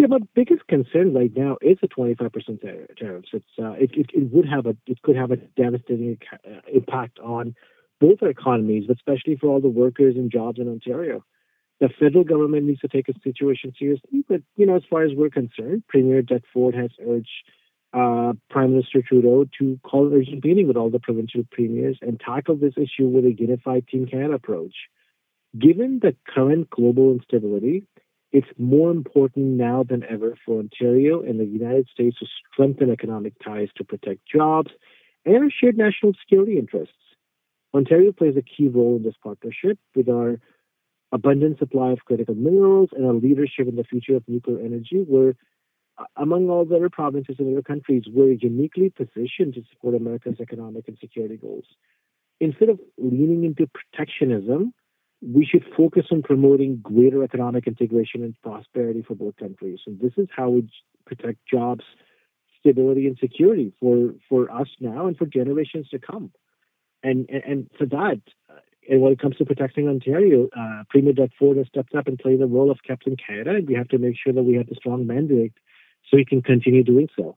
Yeah, my biggest concern right now is the 25% tariffs. It could have a devastating impact on both our economies, but especially for all the workers and jobs in Ontario. The federal government needs to take a situation seriously. But as far as we're concerned, Premier Ford has urged Prime Minister Trudeau to call an urgent meeting with all the provincial premiers and tackle this issue with a unified Team Canada approach. Given the current global instability, it's more important now than ever for Ontario and the United States to strengthen economic ties to protect jobs and our shared national security interests. Ontario plays a key role in this partnership with our abundant supply of critical minerals and our leadership in the future of nuclear energy. We're, among all the other provinces and other countries, we're uniquely positioned to support America's economic and security goals. Instead of leaning into protectionism, we should focus on promoting greater economic integration and prosperity for both countries. And this is how we protect jobs, stability, and security for us now and for generations to come. And for that, and when it comes to protecting Ontario, Premier Doug Ford has stepped up and played the role of Captain Canada, and we have to make sure that we have the strong mandate so he can continue doing so.